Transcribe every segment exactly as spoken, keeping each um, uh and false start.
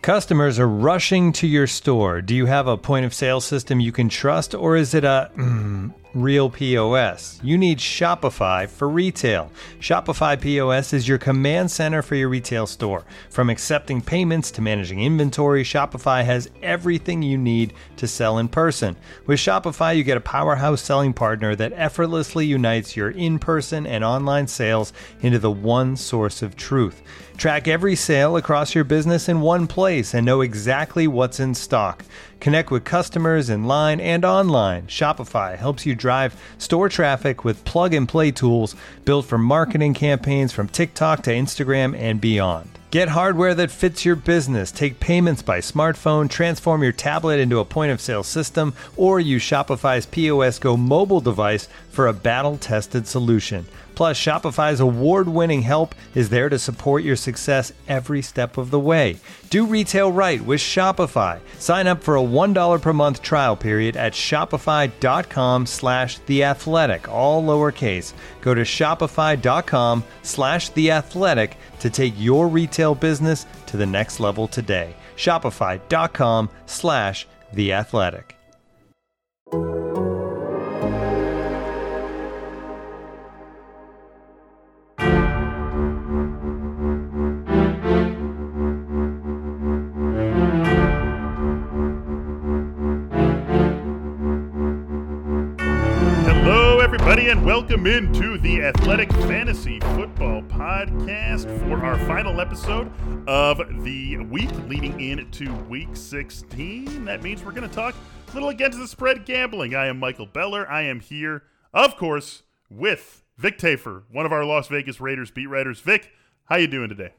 Customers are rushing to your store. Do you have a point of sale system you can trust, or is it a mm, real P O S? You need Shopify for retail. Shopify P O S is your command center for your retail store. From accepting payments to managing inventory, Shopify has everything you need to sell in person. With Shopify, you get a powerhouse selling partner that effortlessly unites your in-person and online sales into the one source of truth. Track every sale across your business in one place and know exactly what's in stock. Connect with customers in line and online. Shopify helps you drive store traffic with plug-and-play tools built for marketing campaigns from TikTok to Instagram and beyond. Get hardware that fits your business. Take payments by smartphone, transform your tablet into a point-of-sale system, or use Shopify's P O S Go mobile device for a battle-tested solution. Plus, Shopify's award-winning help is there to support your success every step of the way. Do retail right with Shopify. Sign up for a one dollar per month trial period at shopify.com slash theathletic, all lowercase. Go to shopify.com slash theathletic to take your retail business to the next level today. Shopify.com slash theathletic. And welcome into the Athletic Fantasy Football Podcast for our final episode of the week leading into week sixteen. That means we're going to talk a little against the spread gambling. I am Michael Beller. I am here, of course, with Vic Tafur, one of our Las Vegas Raiders beat writers. Vic, how you doing today?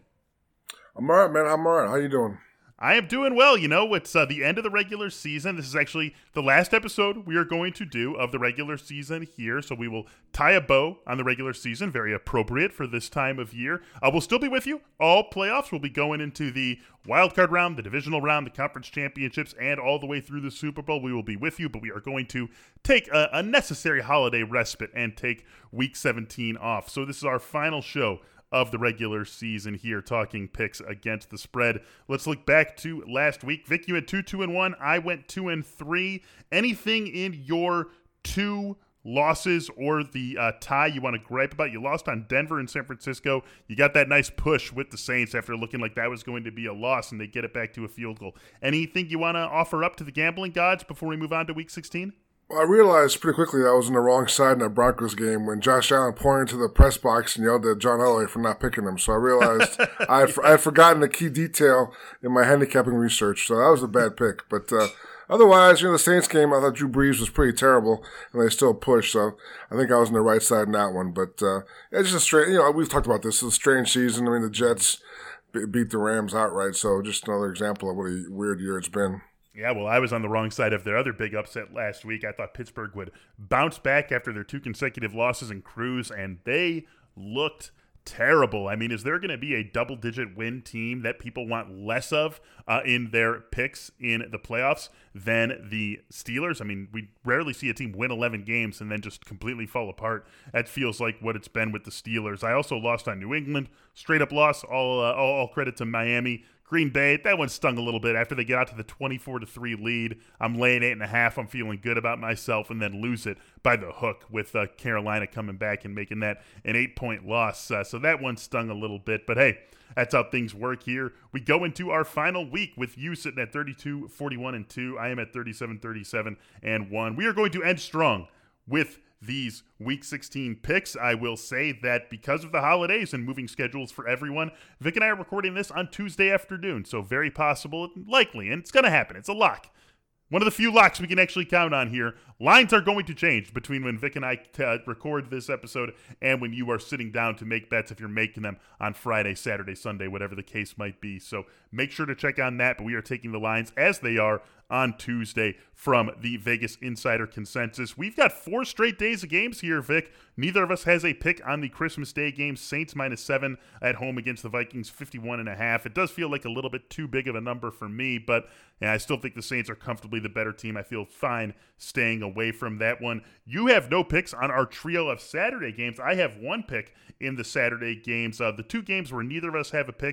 I'm all right, man. I'm all right. How you doing? I am doing well. You know, it's uh, the end of the regular season. This is actually the last episode we are going to do of the regular season here. So we will tie a bow on the regular season. Very appropriate for this time of year. Uh, we'll still be with you all playoffs. We'll be going into the wild card round, the divisional round, the conference championships, and all the way through the Super Bowl. We will be with you, but we are going to take a, a necessary holiday respite and take week seventeen off. So this is our final show of the regular season here, talking picks against the spread. Let's look back to last week. Vic, you had two, two, and one. I went two and three. Anything in your two losses or the uh, tie you want to gripe about? You lost on Denver and San Francisco. You got that nice push with the Saints after looking like that was going to be a loss, and they get it back to a field goal. Anything you want to offer up to the gambling gods before we move on to week sixteen? Well, I realized pretty quickly that I was on the wrong side in that Broncos game when Josh Allen pointed to the press box and yelled at John Elway for not picking him. So I realized I, had, I had forgotten a key detail in my handicapping research. So that was a bad pick. But uh, otherwise, you know, the Saints game, I thought Drew Brees was pretty terrible, and they still pushed. So I think I was on the right side in that one. But uh, it's just a strange, you know, we've talked about this. It's a strange season. I mean, the Jets beat the Rams outright. So just another example of what a weird year it's been. Yeah, well, I was on the wrong side of their other big upset last week. I thought Pittsburgh would bounce back after their two consecutive losses and cruise, and they looked terrible. I mean, is there going to be a double-digit win team that people want less of uh, in their picks in the playoffs than the Steelers? I mean, we rarely see a team win eleven games and then just completely fall apart. That feels like what it's been with the Steelers. I also lost on New England. Straight-up loss. All, uh, all, all credit to Miami. Green Bay, that one stung a little bit after they get out to the twenty-four to three lead. I'm laying eight and a half. I'm feeling good about myself, and then lose it by the hook with uh, Carolina coming back and making that an eight-point loss. Uh, so that one stung a little bit. But hey, that's how things work here. We go into our final week with you sitting at thirty-two, forty-one, and two. I am at thirty-seven, thirty-seven, and one. We are going to end strong with these week sixteen picks. I will say that because of the holidays and moving schedules for everyone, Vic and I are recording this on Tuesday afternoon, so very possible, likely, and it's going to happen. It's a lock. One of the few locks we can actually count on here. Lines are going to change between when Vic and I t- uh, record this episode and when you are sitting down to make bets, if you're making them on Friday, Saturday, Sunday, whatever the case might be. So make sure to check on that, but we are taking the lines as they are on Tuesday from the Vegas Insider Consensus. We've got four straight days of games here, Vic. Neither of us has a pick on the Christmas Day game. Saints minus seven at home against the Vikings, fifty-one and a half. It does feel like a little bit too big of a number for me, but yeah, I still think the Saints are comfortably the better team. I feel fine staying away from that one. You have no picks on our trio of Saturday games. I have one pick in the Saturday games. Uh, the two games where neither of us have a pick,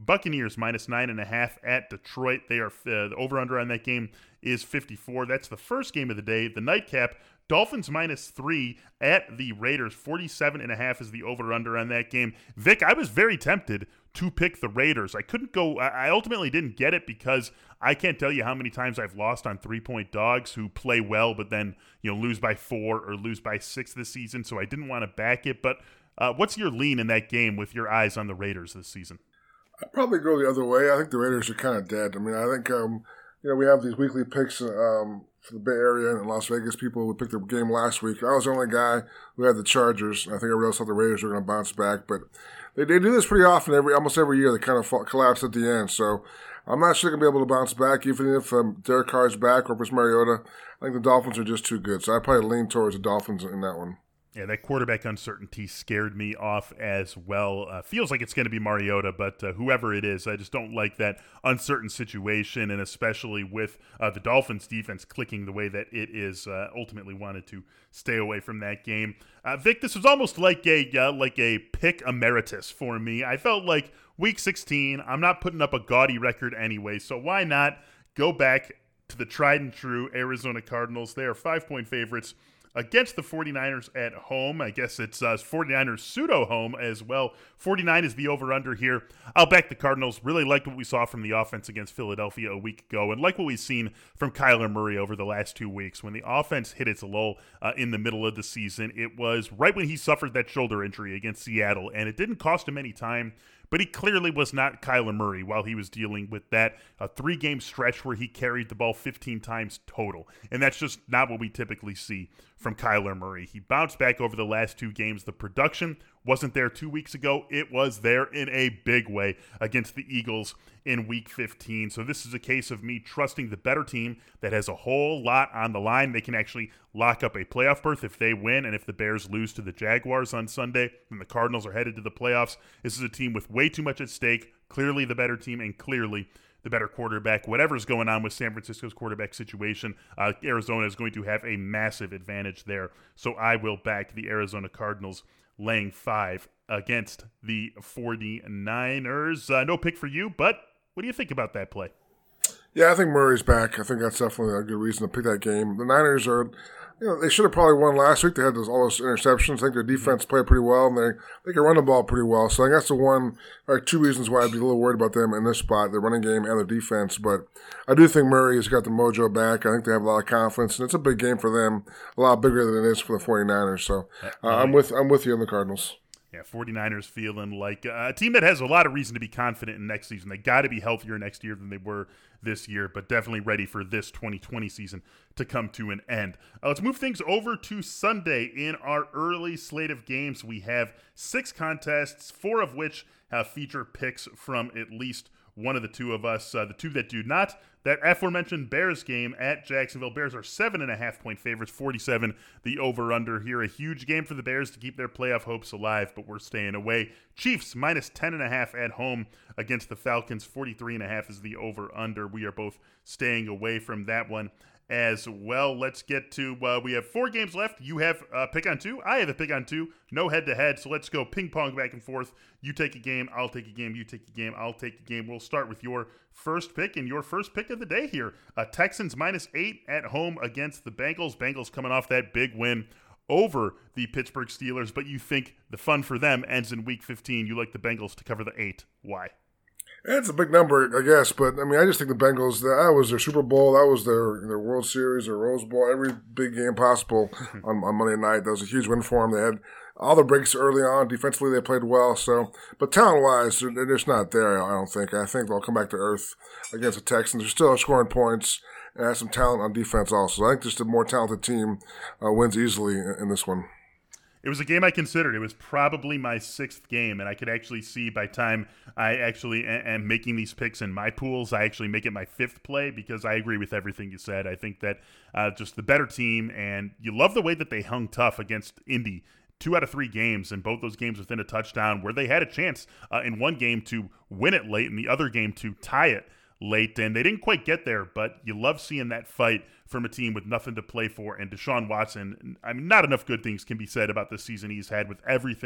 Buccaneers minus nine and a half at Detroit. They are uh, the over-under on that game is fifty-four. That's the first game of the day. The nightcap, Dolphins minus three at the Raiders. forty-seven and a half is the over-under on that game. Vic, I was very tempted to pick the Raiders. I couldn't go, I ultimately didn't get it because I can't tell you how many times I've lost on three-point dogs who play well but then, you know, lose by four or lose by six this season, so I didn't want to back it. But uh, what's your lean in that game with your eyes on the Raiders this season? I'd probably go the other way. I think the Raiders are kind of dead. I mean, I think, um, you know, we have these weekly picks um, for the Bay Area and Las Vegas people who picked the game last week. I was the only guy who had the Chargers. I think everybody else thought the Raiders were going to bounce back, but they, they do this pretty often. Every almost every year, they kind of fall, collapse at the end. So I'm not sure they're going to be able to bounce back, even if um, Derek Carr's back or if it's Mariota. I think the Dolphins are just too good. So I probably lean towards the Dolphins in that one. Yeah, that quarterback uncertainty scared me off as well. Uh, feels like it's going to be Mariota, but uh, whoever it is, I just don't like that uncertain situation, and especially with uh, the Dolphins' defense clicking the way that it is. Uh, ultimately, wanted to stay away from that game. Uh, Vic, this was almost like a uh, like a pick emeritus for me. I felt like Week sixteen. I'm not putting up a gaudy record anyway, so why not go back to the tried and true Arizona Cardinals? They are five-point favorites against the 49ers at home. I guess it's uh, 49ers pseudo-home as well. forty-nine is the over-under here. I'll back the Cardinals. Really liked what we saw from the offense against Philadelphia a week ago, and like what we've seen from Kyler Murray over the last two weeks. When the offense hit its lull uh, in the middle of the season, it was right when he suffered that shoulder injury against Seattle, and it didn't cost him any time. But he clearly was not Kyler Murray while he was dealing with that a three-game stretch where he carried the ball fifteen times total. And that's just not what we typically see from Kyler Murray. He bounced back over the last two games. The production wasn't there two weeks ago. It was there in a big way against the Eagles in Week fifteen. So this is a case of me trusting the better team that has a whole lot on the line. They can actually lock up a playoff berth if they win, and if the Bears lose to the Jaguars on Sunday, then the Cardinals are headed to the playoffs. This is a team with way too much at stake, clearly the better team, and clearly the better quarterback. Whatever's going on with San Francisco's quarterback situation, uh, Arizona is going to have a massive advantage there. So I will back the Arizona Cardinals laying five against the 49ers. Uh, no pick for you, but what do you think about that play? Yeah, I think Murray's back. I think that's definitely a good reason to pick that game. The Niners are, you know, they should have probably won last week. They had those, all those interceptions. I think their defense played pretty well, and they, they can run the ball pretty well. So I think that's the one, or two reasons why I'd be a little worried about them in this spot, their running game and their defense. But I do think Murray has got the mojo back. I think they have a lot of confidence, and it's a big game for them, a lot bigger than it is for the 49ers. So uh, I'm with I'm with you on the Cardinals. Yeah, 49ers feeling like a team that has a lot of reason to be confident in next season. They got to be healthier next year than they were this year, but definitely ready for this twenty twenty season to come to an end. Uh, let's move things over to Sunday. In our early slate of games, we have six contests, four of which have feature picks from at least one of the two of us. Uh, the two that do not, that aforementioned Bears game at Jacksonville. Bears are seven and a half point favorites, forty-seven the over-under here. A huge game for the Bears to keep their playoff hopes alive, but we're staying away. Chiefs minus ten and a half at home against the Falcons. forty-three and a half is the over-under. We are both staying away from that one as well. Let's get to, uh, we have four games left. You have a pick on two. I have a pick on two. No head-to-head, so let's go ping-pong back and forth. You take a game, I'll take a game. You take a game, I'll take a game. We'll start with your first pick, and your first pick of the day here. Uh, Texans minus eight at home against the Bengals. Bengals coming off that big win over the Pittsburgh Steelers, but you think the fun for them ends in Week fifteen. You like the Bengals to cover the eight. Why? It's a big number, I guess, but I mean, I just think the Bengals, that was their Super Bowl, that was their their World Series, their Rose Bowl, every big game possible on, on Monday night. That was a huge win for them. They had all the breaks early on. Defensively, they played well. So, but talent-wise, they're, they're just not there, I don't think. I think they'll come back to earth against the Texans. They're still scoring points and have some talent on defense also. I think just a more talented team uh, wins easily in, in this one. It was a game I considered. It was probably my sixth game, and I could actually see by time I actually am making these picks in my pools, I actually make it my fifth play because I agree with everything you said. I think that uh, just the better team, and you love the way that they hung tough against Indy. Two out of three games, and both those games within a touchdown, where they had a chance uh, in one game to win it late and the other game to tie it late, and they didn't quite get there, but you love seeing that fight from a team with nothing to play for. And Deshaun Watson, I mean, not enough good things can be said about the season he's had with everything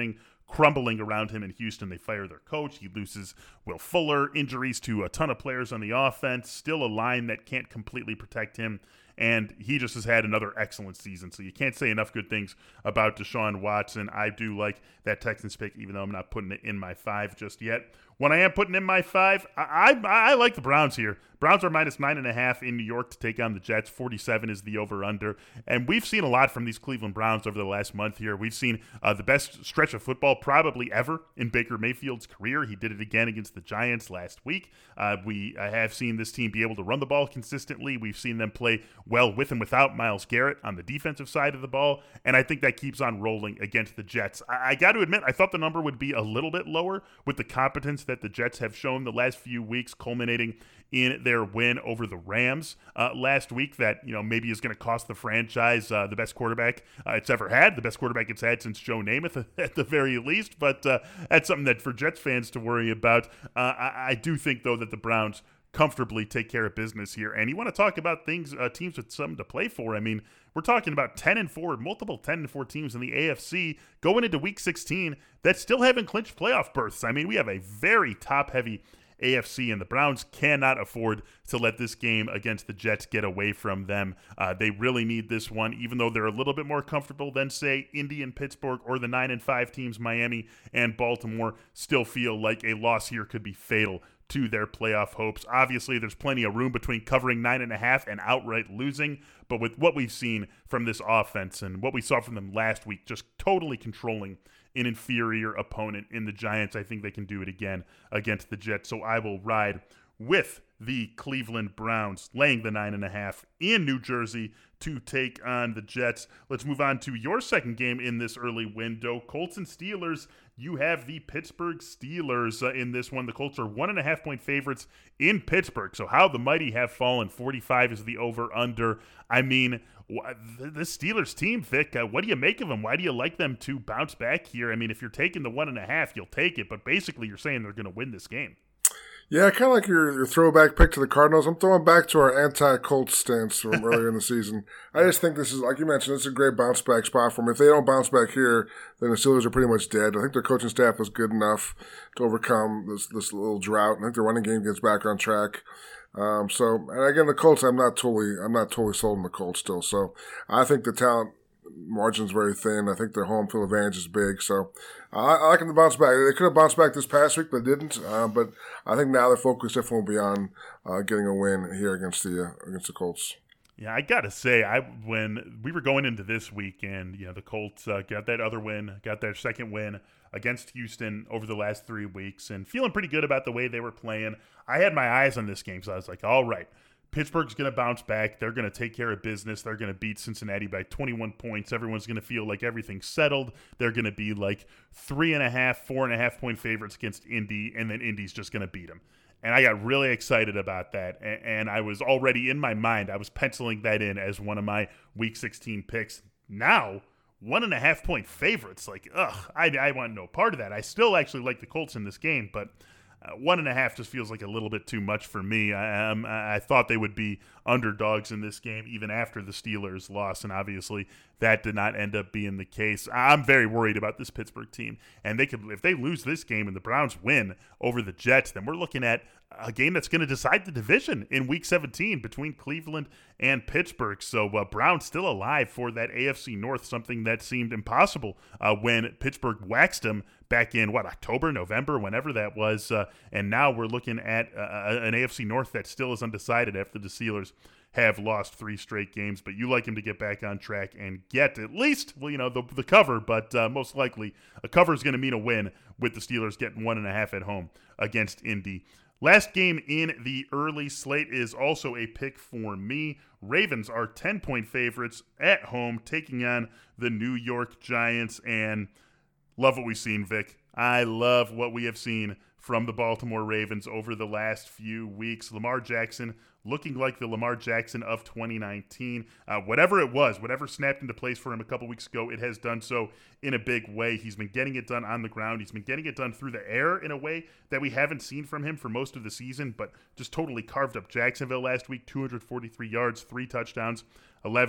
crumbling around him in Houston. They fire their coach. He loses Will Fuller, injuries to a ton of players on the offense, still a line that can't completely protect him. And he just has had another excellent season. So you can't say enough good things about Deshaun Watson. I do like that Texans pick, even though I'm not putting it in my five just yet. When I am putting in my five, I, I, I like the Browns here. Browns are minus nine and a half in New York to take on the Jets. forty-seven is the over-under. And we've seen a lot from these Cleveland Browns over the last month here. We've seen uh, the best stretch of football probably ever in Baker Mayfield's career. He did it again against the Giants last week. Uh, we uh, have seen this team be able to run the ball consistently. We've seen them play well with and without Myles Garrett on the defensive side of the ball. And I think that keeps on rolling against the Jets. I, I got to admit, I thought the number would be a little bit lower with the competence that the Jets have shown the last few weeks, culminating in their win over the Rams uh, last week that, you know, maybe is going to cost the franchise uh, the best quarterback uh, it's ever had, the best quarterback it's had since Joe Namath at the very least. But uh, that's something that for Jets fans to worry about. Uh, I, I do think, though, that the Browns comfortably take care of business here. And you want to talk about things, uh, teams with something to play for. I mean, we're talking about ten and four, multiple ten and four teams in the A F C going into week sixteen that still haven't clinched playoff berths. I mean, we have a very top-heavy A F C, and the Browns cannot afford to let this game against the Jets get away from them. Uh, they really need this one, even though they're a little bit more comfortable than, say, Indy and Pittsburgh or the nine and five teams, Miami and Baltimore, still feel like a loss here could be fatal to their playoff hopes. Obviously, there's plenty of room between covering nine and a half and outright losing, but with what we've seen from this offense and what we saw from them last week, just totally controlling an inferior opponent in the Giants, I think they can do it again against the Jets. So I will ride with the Cleveland Browns, laying the nine and a half in New Jersey to take on the Jets. Let's move on to your second game in this early window. Colts and Steelers. You have the Pittsburgh Steelers uh, in this one. The Colts are one and a half point favorites in Pittsburgh. So how the mighty have fallen. forty-five is the over-under. I mean, the Steelers team, Vic, uh, what do you make of them? Why do you like them to bounce back here? I mean, if you're taking the one and a half, you'll take it. But basically, you're saying they're going to win this game. Yeah, kind of like your, your throwback pick to the Cardinals. I'm throwing back to our anti-Colts stance from earlier in the season. I just think this is, like you mentioned, this is a great bounce-back spot for them. If they don't bounce back here, then the Steelers are pretty much dead. I think their coaching staff was good enough to overcome this this little drought. I think their running game gets back on track. Um, so, and again, the Colts, I'm not totally, I'm not totally sold on the Colts still. So, I think the talent margin's very thin. I think their home field advantage is big. So, I, I like them to bounce back. They could have bounced back this past week, but didn't. Uh, but I think now their focus definitely will be on uh, getting a win here against the uh, against the Colts. Yeah, I gotta say, I when we were going into this week, and you know the Colts uh, got that other win, got their second win against Houston over the last three weeks, and feeling pretty good about the way they were playing. I had my eyes on this game, so I was like, all right, Pittsburgh's going to bounce back. They're going to take care of business. They're going to beat Cincinnati by twenty-one points. Everyone's going to feel like everything's settled. They're going to be like three and a half, four and a half point favorites against Indy, and then Indy's just going to beat them. And I got really excited about that. And, and I was already in my mind, I was penciling that in as one of my Week sixteen picks. Now, one and a half point favorites. Like, ugh, I, I want no part of that. I still actually like the Colts in this game, but Uh, one and a half just feels like a little bit too much for me. I, um, I thought they would be underdogs in this game even after the Steelers lost, and obviously that did not end up being the case. I'm very worried about this Pittsburgh team, and they could, if they lose this game and the Browns win over the Jets, then we're looking at a game that's going to decide the division in Week seventeen between Cleveland and Pittsburgh. So uh, Browns still alive for that A F C North, something that seemed impossible uh, when Pittsburgh waxed them back in, what, October, November, whenever that was. Uh, and now we're looking at uh, an A F C North that still is undecided after the Steelers have lost three straight games. But you like him to get back on track and get at least, well, you know, the, the cover, but uh, most likely a cover is going to mean a win with the Steelers getting one and a half at home against Indy. Last game in the early slate is also a pick for me. Ravens are ten-point favorites at home, taking on the New York Giants, and love what we've seen, Vic. I love what we have seen from the Baltimore Ravens over the last few weeks. Lamar Jackson looking like the Lamar Jackson of twenty nineteen. Uh, whatever it was, whatever snapped into place for him a couple weeks ago, it has done so in a big way. He's been getting it done on the ground. He's been getting it done through the air in a way that we haven't seen from him for most of the season, but just totally carved up Jacksonville last week. two hundred forty-three yards, three touchdowns, eleven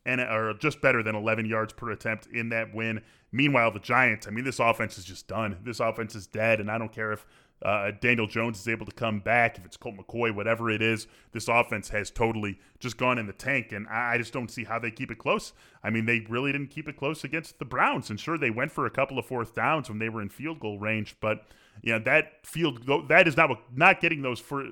and or just better than eleven yards per attempt in that win. Meanwhile, the Giants, I mean, this offense is just done. This offense is dead, and I don't care if uh, Daniel Jones is able to come back, if it's Colt McCoy, whatever it is. This offense has totally just gone in the tank, and I just don't see how they keep it close. I mean, they really didn't keep it close against the Browns, and sure, they went for a couple of fourth downs when they were in field goal range, but you know, that field that is not not getting those for.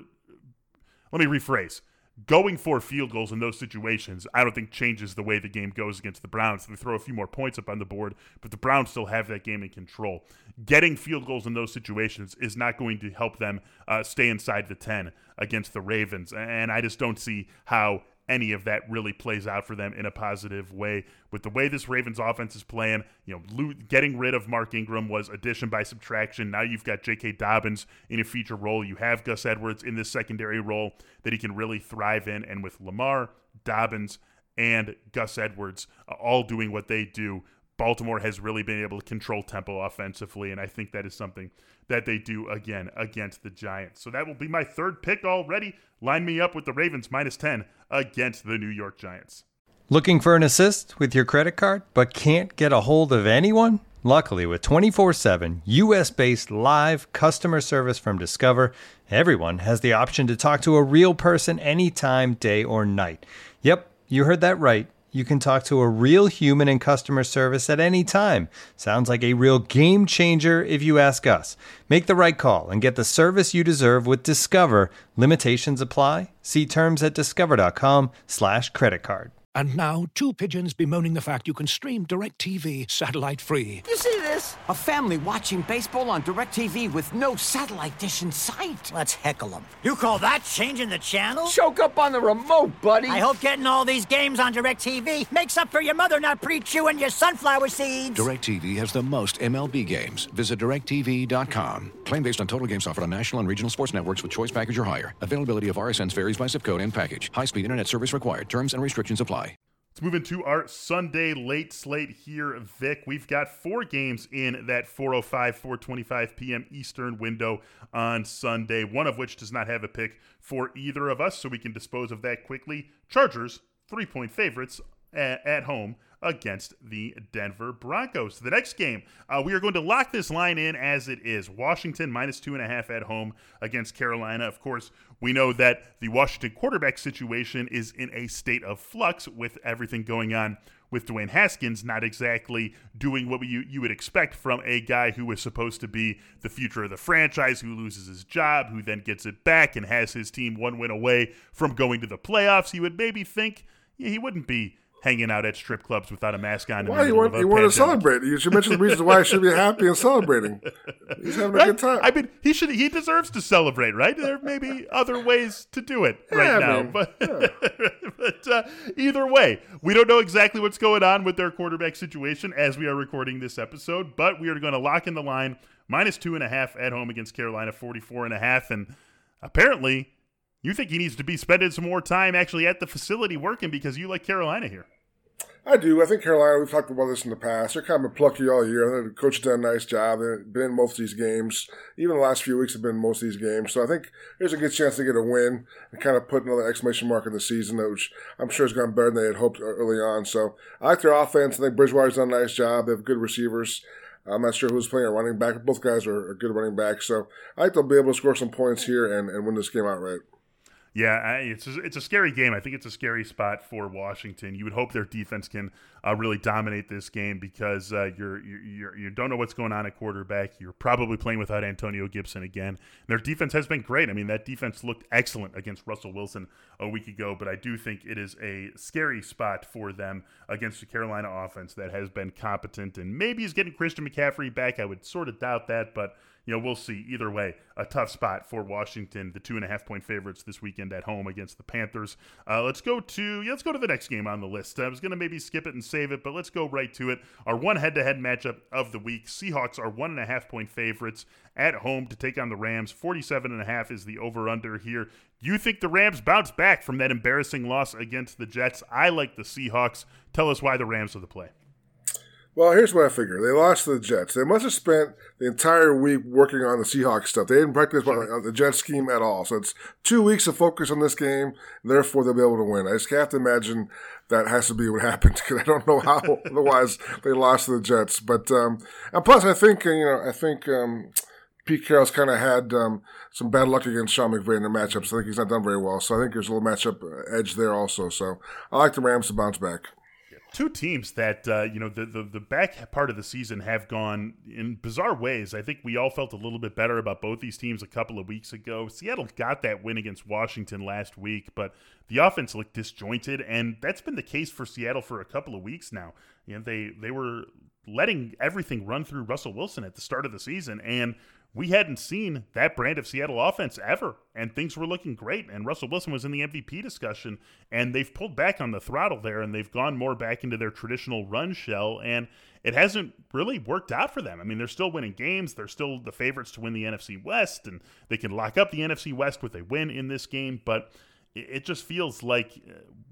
Let me rephrase. Going for field goals in those situations, I don't think changes the way the game goes against the Browns. They throw a few more points up on the board, but the Browns still have that game in control. Getting field goals in those situations is not going to help them uh, stay inside the ten against the Ravens, and I just don't see how any of that really plays out for them in a positive way. With the way this Ravens offense is playing, you know, lo- getting rid of Mark Ingram was addition by subtraction. Now you've got J K. Dobbins in a feature role. You have Gus Edwards in this secondary role that he can really thrive in. And with Lamar, Dobbins, and Gus Edwards uh, all doing what they do, Baltimore has really been able to control tempo offensively, and I think that is something that they do again against the Giants. So that will be my third pick already. Line me up with the Ravens minus ten against the New York Giants. Looking for an assist with your credit card, but can't get a hold of anyone? Luckily, with twenty-four seven U S-based live customer service from Discover, everyone has the option to talk to a real person anytime, day or night. Yep, you heard that right. You can talk to a real human in customer service at any time. Sounds like a real game changer if you ask us. Make the right call and get the service you deserve with Discover. Limitations apply. See terms at discover.com slash credit card. And now, two pigeons bemoaning the fact you can stream DirecTV satellite-free. You see this? A family watching baseball on DirecTV with no satellite dish in sight. Let's heckle them. You call that changing the channel? Choke up on the remote, buddy. I hope getting all these games on DirecTV makes up for your mother not pre-chewing your sunflower seeds. DirecTV has the most M L B games. Visit direct T V dot com. Claim based on total games offered on national and regional sports networks with choice package or higher. Availability of R S Ns varies by zip code and package. High-speed internet service required. Terms and restrictions apply. Let's move into our Sunday late slate here, Vic. We've got four games in that four oh five, four twenty-five p.m. Eastern window on Sunday, one of which does not have a pick for either of us, so we can dispose of that quickly. Chargers, three-point favorites at, at home against the Denver Broncos. The next game, uh, we are going to lock this line in as it is. Washington minus two and a half at home against Carolina. Of course, we know that the Washington quarterback situation is in a state of flux with everything going on with Dwayne Haskins not exactly doing what you, you would expect from a guy who was supposed to be the future of the franchise, who loses his job, who then gets it back and has his team one win away from going to the playoffs. You would maybe think yeah, he wouldn't be hanging out at strip clubs without a mask on. Why you want? You want to celebrate? You should mention the reasons why he should be happy and celebrating. He's having right? a good time. I mean, he should. He deserves to celebrate, right? There may be other ways to do it yeah, right I now, mean, but, yeah. but uh, either way, we don't know exactly what's going on with their quarterback situation as we are recording this episode. But we are going to lock in the line minus two and a half at home against Carolina, forty-four and a half, and apparently, you think he needs to be spending some more time actually at the facility working because you like Carolina here. I do. I think Carolina, we've talked about this in the past. They're kind of been plucky all year. I think the coach has done a nice job. They've been in most of these games. Even the last few weeks have been in most of these games. So I think there's a good chance to get a win and kind of put another exclamation mark in the season, which I'm sure has gone better than they had hoped early on. So I like their offense. I think Bridgewater's done a nice job. They have good receivers. I'm not sure who's playing at running back. Both guys are, are good running backs. So I think they'll be able to score some points here and, and win this game outright. Yeah, I, it's a, it's a scary game. I think it's a scary spot for Washington. You would hope their defense can uh, really dominate this game because uh, you're, you're you don't know what's going on at quarterback. You're probably playing without Antonio Gibson again. Their defense has been great. I mean, that defense looked excellent against Russell Wilson a week ago, but I do think it is a scary spot for them against the Carolina offense that has been competent, and maybe is getting Christian McCaffrey back. I would sort of doubt that, but you know, we'll see. Either way, a tough spot for Washington, the two and a half point favorites this weekend at home against the Panthers. Uh, let's go to yeah, let's go to the next game on the list. I was going to maybe skip it and save it, but let's go right to it. Our one head-to-head matchup of the week. Seahawks are one and a half point favorites at home to take on the Rams. forty-seven and a half is the over-under here. Do you think the Rams bounce back from that embarrassing loss against the Jets? I like the Seahawks. Tell us why the Rams are the play. Well, here's what I figure. They lost to the Jets. They must have spent the entire week working on the Seahawks stuff. They didn't practice on the Jets scheme at all. So it's two weeks of focus on this game. Therefore, they'll be able to win. I just have to imagine that has to be what happened because I don't know how otherwise they lost to the Jets. But um, and plus, I think you know, I think um, Pete Carroll's kind of had um, some bad luck against Sean McVay in their matchups. I think he's not done very well. So I think there's a little matchup edge there also. So I like the Rams to bounce back. Two teams that, uh, you know, the, the the back part of the season have gone in bizarre ways. I think we all felt a little bit better about both these teams a couple of weeks ago. Seattle got that win against Washington last week, but the offense looked disjointed, and that's been the case for Seattle for a couple of weeks now. You know, they, they were letting everything run through Russell Wilson at the start of the season, and we hadn't seen that brand of Seattle offense ever, and things were looking great, and Russell Wilson was in the M V P discussion, and they've pulled back on the throttle there, and they've gone more back into their traditional run shell, and it hasn't really worked out for them. I mean, they're still winning games. They're still the favorites to win the N F C West, and they can lock up the N F C West with a win in this game, but it just feels like,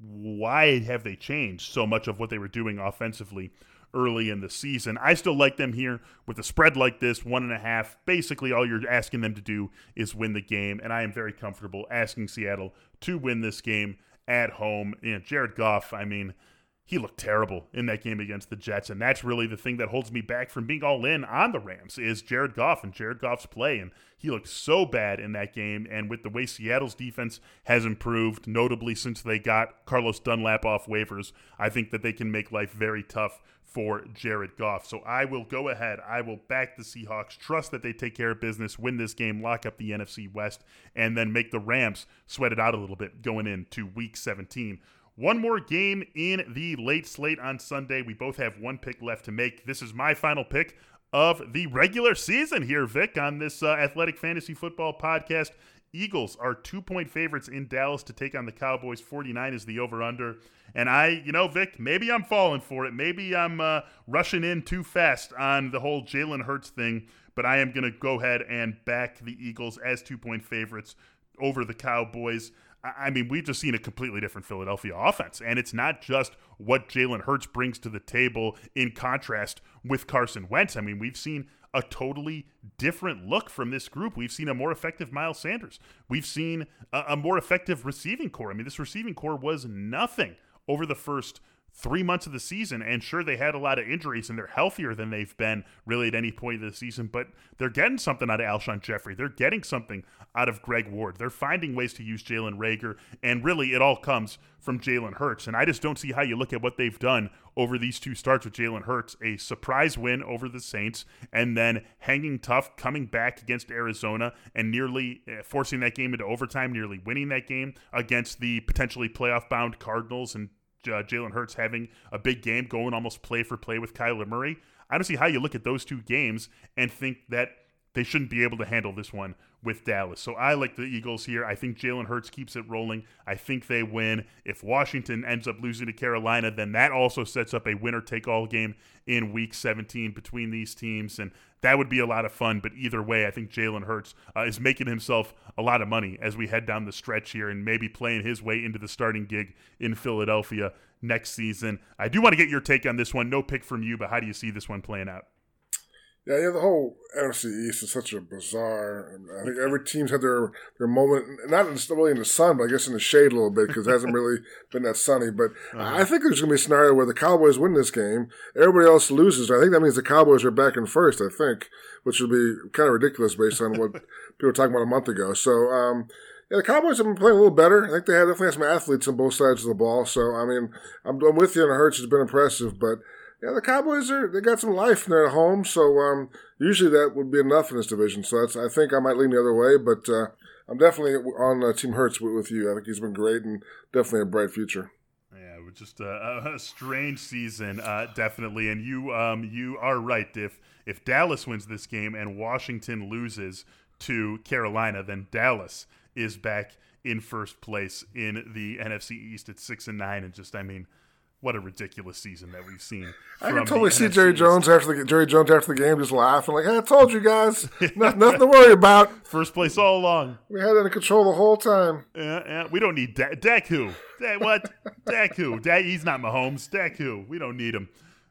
why have they changed so much of what they were doing offensively early in the season? I still like them here with a spread like this, one and a half. Basically, all you're asking them to do is win the game, and I am very comfortable asking Seattle to win this game at home. You know, Jared Goff, I mean, he looked terrible in that game against the Jets, and that's really the thing that holds me back from being all in on the Rams is Jared Goff and Jared Goff's play, and he looked so bad in that game, and with the way Seattle's defense has improved, notably since they got Carlos Dunlap off waivers, I think that they can make life very tough for Jared Goff. So I will go ahead. I will back the Seahawks, trust that they take care of business, win this game, lock up the N F C West, and then make the Rams sweat it out a little bit going into Week seventeen. One more game in the late slate on Sunday. We both have one pick left to make. This is my final pick of the regular season here, Vic, on this uh, Athletic Fantasy Football podcast. Eagles are two-point favorites in Dallas to take on the Cowboys. forty-nine is the over-under. And I, you know, Vic, maybe I'm falling for it. Maybe I'm uh, rushing in too fast on the whole Jalen Hurts thing, but I am going to go ahead and back the Eagles as two-point favorites over the Cowboys. I mean, we've just seen a completely different Philadelphia offense, and it's not just what Jalen Hurts brings to the table in contrast with Carson Wentz. I mean, we've seen a totally different look from this group. We've seen a more effective Miles Sanders. We've seen a, a more effective receiving core. I mean, this receiving core was nothing over the first three months of the season, and sure, they had a lot of injuries, and they're healthier than they've been really at any point of the season, but they're getting something out of Alshon Jeffrey. They're getting something out of Greg Ward. They're finding ways to use Jalen Reagor, and really it all comes from Jalen Hurts, and I just don't see how you look at what they've done over these two starts with Jalen Hurts, a surprise win over the Saints, and then hanging tough, coming back against Arizona, and nearly forcing that game into overtime, nearly winning that game against the potentially playoff-bound Cardinals, and Uh, Jalen Hurts having a big game, going almost play for play with Kyler Murray. I don't see how you look at those two games and think that they shouldn't be able to handle this one with Dallas. So I like the Eagles here. I think Jalen Hurts keeps it rolling. I think they win. If Washington ends up losing to Carolina, then that also sets up a winner-take-all game in Week seventeen between these teams, and that would be a lot of fun. But either way, I think Jalen Hurts uh, is making himself a lot of money as we head down the stretch here and maybe playing his way into the starting gig in Philadelphia next season. I do want to get your take on this one. No pick from you, but how do you see this one playing out? Yeah, yeah, the whole N F C East is such a bizarre. I think every team's had their, their moment, not really in the sun, but I guess in the shade a little bit because it hasn't really been that sunny. But uh-huh. I think there's going to be a scenario where the Cowboys win this game, everybody else loses. I think that means the Cowboys are back in first, I think, which would be kind of ridiculous based on what people were talking about a month ago. So, um, yeah, the Cowboys have been playing a little better. I think they have definitely have some athletes on both sides of the ball. So, I mean, I'm, I'm with you, and Hurts has been impressive, but yeah, the Cowboys are, they got some life and they're at home, so um, usually that would be enough in this division. So that's, I think I might lean the other way, but uh, I'm definitely on uh, Team Hurts with, with you. I think he's been great and definitely a bright future. Yeah, it was just a, a strange season, uh, definitely. And you um, you are right. If if Dallas wins this game and Washington loses to Carolina, then Dallas is back in first place in the N F C East at six and nine, and just I mean. What a ridiculous season that we've seen. I can totally see Jerry Jones after the Jerry Jones after the game just laughing like, hey, "I told you guys, nothing, nothing to worry about. First place all along. We had it under control the whole time." Yeah, yeah. We don't need Dak. Dak who? Dak what? Dak who? Dak. He's not Mahomes. Dak who? We don't need him.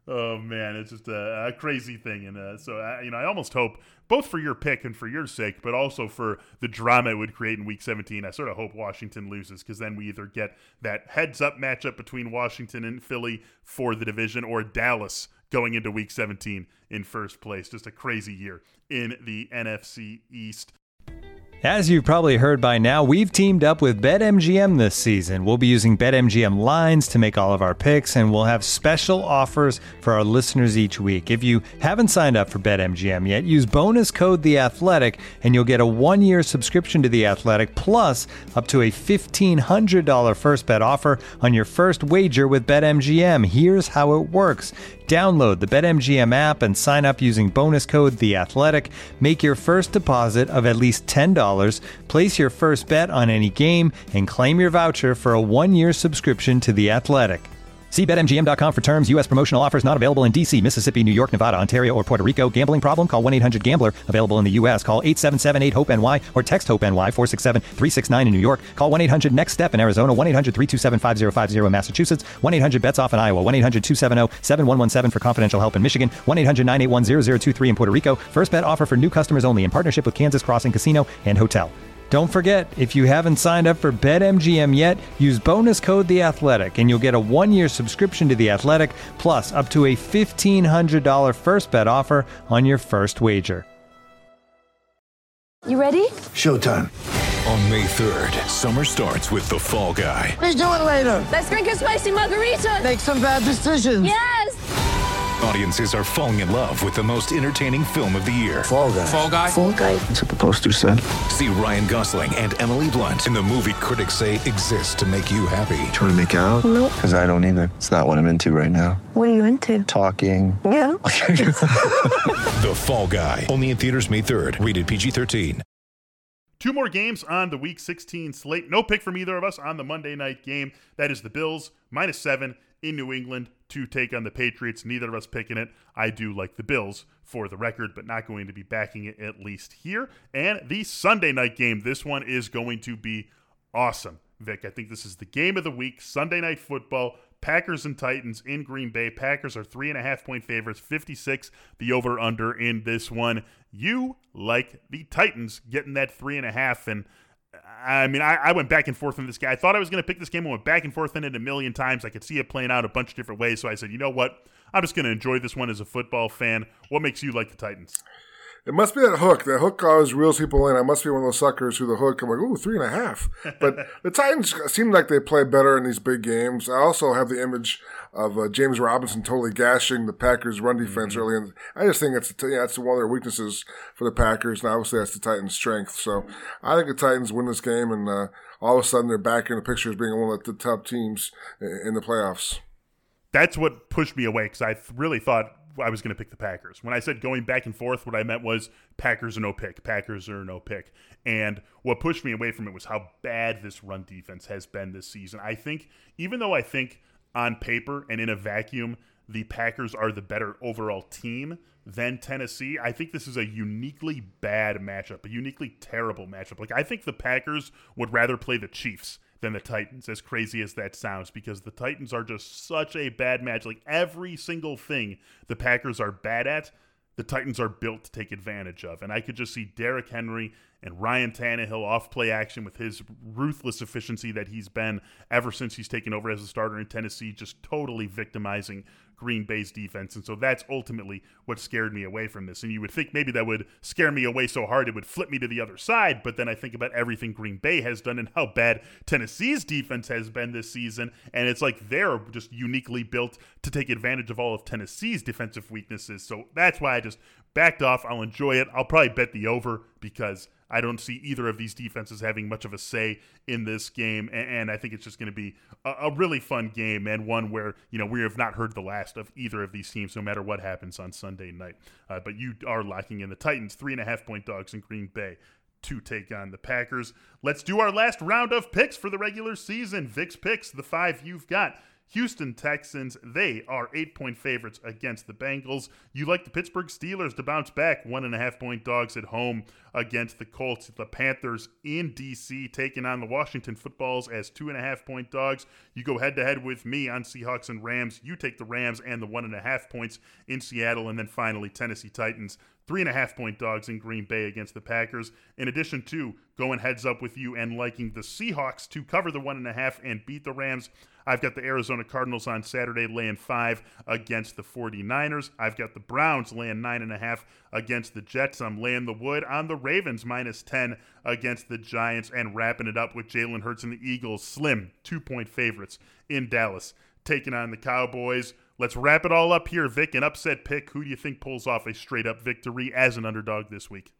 Oh, man, it's just a, a crazy thing. And uh, so, I, you know, I almost hope, both for your pick and for your sake, but also for the drama it would create in Week seventeen, I sort of hope Washington loses, because then we either get that heads-up matchup between Washington and Philly for the division, or Dallas going into Week seventeen in first place. Just a crazy year in the N F C East. As you've probably heard by now, we've teamed up with BetMGM this season. We'll be using BetMGM lines to make all of our picks, and we'll have special offers for our listeners each week. If you haven't signed up for BetMGM yet, use bonus code The Athletic, and you'll get a one-year subscription to The Athletic, plus up to a fifteen hundred dollars first bet offer on your first wager with BetMGM. Here's how it works. Download the BetMGM app and sign up using bonus code The Athletic. Make your first deposit of at least ten dollars. Place your first bet on any game and claim your voucher for a one-year subscription to The Athletic. See Bet M G M dot com for terms. U S promotional offers not available in D C, Mississippi, New York, Nevada, Ontario, or Puerto Rico. Gambling problem? Call one eight hundred gambler. Available in the U S. Call eight seven seven eight hope N Y or text HOPE-NY four six seven three six nine in New York. Call one eight hundred next step in Arizona. one eight hundred three two seven five zero five zero in Massachusetts. one eight hundred bets off in Iowa. one eight hundred two seven zero seven one one seven for confidential help in Michigan. one eight hundred nine eight one zero zero two three in Puerto Rico. First bet offer for new customers only in partnership with Kansas Crossing Casino and Hotel. Don't forget, if you haven't signed up for BetMGM yet, use bonus code The Athletic, and you'll get a one-year subscription to The Athletic, plus up to a fifteen hundred dollars first bet offer on your first wager. You ready? Showtime. On May third, summer starts with The Fall Guy. Let's do it later. Let's drink a spicy margarita. Make some bad decisions. Yes! Audiences are falling in love with the most entertaining film of the year. Fall Guy. Fall Guy? Fall Guy. That's what the poster said. See Ryan Gosling and Emily Blunt in the movie critics say exists to make you happy. Trying to make it out? Nope. Because I don't either. It's not what I'm into right now. What are you into? Talking. Yeah. The Fall Guy. Only in theaters May third. Rated P G thirteen. Two more games on the Week sixteen slate. No pick from either of us on the Monday night game. That is the Bills, minus seven in New England to take on the Patriots. Neither of us picking it. I do like the Bills for the record, but not going to be backing it at least here. And the Sunday night game, this one is going to be awesome, Vic. I think this is the game of the week. Sunday night football, Packers and Titans in Green Bay. Packers are three and a half point favorites, fifty-six the over-under in this one. You like the Titans getting that three and a half, and I mean, I, I went back and forth on this guy. I thought I was going to pick this game. I went back and forth in it a million times. I could see it playing out a bunch of different ways. So I said, you know what? I'm just going to enjoy this one as a football fan. What makes you like the Titans? It must be that hook. That hook always reels people in. I must be one of those suckers who the hook, I'm like, ooh, three and a half. But the Titans seem like they play better in these big games. I also have the image of uh, James Robinson totally gashing the Packers' run defense mm-hmm. early. And I just think it's, yeah, it's one of their weaknesses for the Packers. And obviously that's the Titans' strength. So I think the Titans win this game. And uh, all of a sudden they're back in the picture as being one of the top teams in the playoffs. That's what pushed me away, because I really thought I was going to pick the Packers. When I said going back and forth, what I meant was Packers or no pick, Packers or no pick. And what pushed me away from it was how bad this run defense has been this season. I think, even though I think on paper and in a vacuum, the Packers are the better overall team than Tennessee, I think this is a uniquely bad matchup, a uniquely terrible matchup. Like, I think the Packers would rather play the Chiefs than the Titans, as crazy as that sounds, because the Titans are just such a bad match. Like, every single thing the Packers are bad at, the Titans are built to take advantage of. And I could just see Derrick Henry and Ryan Tannehill off play action with his ruthless efficiency that he's been ever since he's taken over as a starter in Tennessee, just totally victimizing Green Bay's defense. And so that's ultimately what scared me away from this. And you would think maybe that would scare me away so hard it would flip me to the other side, but then I think about everything Green Bay has done and how bad Tennessee's defense has been this season, and it's like they're just uniquely built to take advantage of all of Tennessee's defensive weaknesses. So that's why I just backed off. I'll enjoy it. I'll probably bet the over, because I don't see either of these defenses having much of a say in this game, and I think it's just going to be a really fun game, and one where, you know, we have not heard the last of either of these teams, no matter what happens on Sunday night. Uh, but you are locking in the Titans, three and a half point dogs in Green Bay to take on the Packers. Let's do our last round of picks for the regular season. Vic's picks, the five you've got. Houston Texans, they are eight-point favorites against the Bengals. You like the Pittsburgh Steelers to bounce back, one and a half point dogs at home against the Colts. The Panthers in D C taking on the Washington Footballs as two and a half point dogs. You go head-to-head with me on Seahawks and Rams. You take the Rams and the one and a half points in Seattle. And then finally, Tennessee Titans, three and a half point dogs in Green Bay against the Packers. In addition to going heads up with you and liking the Seahawks to cover the one and a half and beat the Rams, I've got the Arizona Cardinals on Saturday laying five against the 49ers. I've got the Browns laying nine and a half against the Jets. I'm laying the wood on the Ravens minus ten against the Giants, and wrapping it up with Jalen Hurts and the Eagles, slim two-point favorites in Dallas, taking on the Cowboys. Let's wrap it all up here, Vic. An upset pick. Who do you think pulls off a straight-up victory as an underdog this week?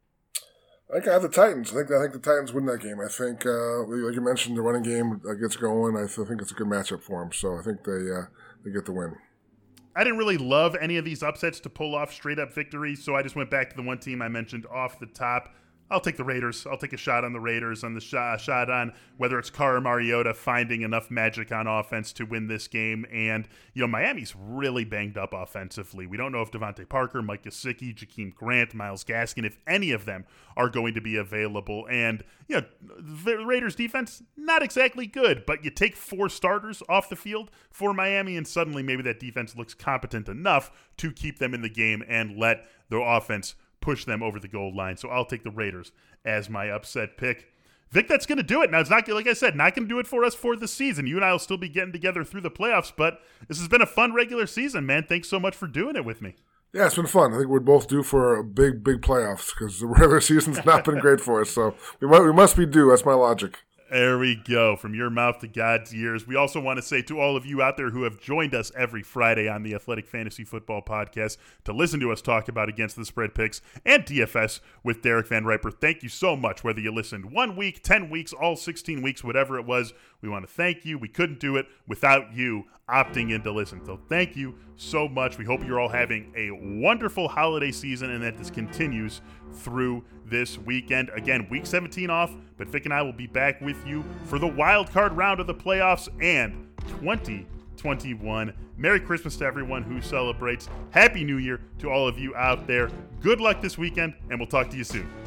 I think I have the Titans. I think I think the Titans win that game. I think, uh, like you mentioned, the running game uh, gets going. I think it's a good matchup for them. So I think they uh, they get the win. I didn't really love any of these upsets to pull off straight-up victories, so I just went back to the one team I mentioned off the top. I'll take the Raiders. I'll take a shot on the Raiders, on the shot, shot on whether it's Carr or Mariota finding enough magic on offense to win this game. And, you know, Miami's really banged up offensively. We don't know if Devontae Parker, Mike Gesicki, Jakeem Grant, Myles Gaskin, if any of them are going to be available. And, you know, the Raiders defense, not exactly good, but you take four starters off the field for Miami, and suddenly maybe that defense looks competent enough to keep them in the game and let their offense push them over the goal line. So I'll take the Raiders as my upset pick. Vic, that's going to do it. Now, it's not, like I said, not going to do it for us for the season. You and I will still be getting together through the playoffs, but this has been a fun regular season, man. Thanks so much for doing it with me. Yeah, it's been fun. I think we're both due for a big, big playoffs because the regular season's not been great for us. So we might, we must be due. That's my logic. There we go. From your mouth to God's ears. We also want to say to all of you out there who have joined us every Friday on the Athletic Fantasy Football Podcast to listen to us talk about Against the Spread picks and D F S with Derek Van Riper, thank you so much. Whether you listened one week, ten weeks, all sixteen weeks, whatever it was, we want to thank you. We couldn't do it without you opting in to listen. So thank you so much. We hope you're all having a wonderful holiday season and that this continues through this weekend. Again, week seventeen off, but Vic and I will be back with you for the wild card round of the playoffs and twenty twenty-one. Merry Christmas to everyone who celebrates. Happy New Year to all of you out there. Good luck this weekend, and we'll talk to you soon.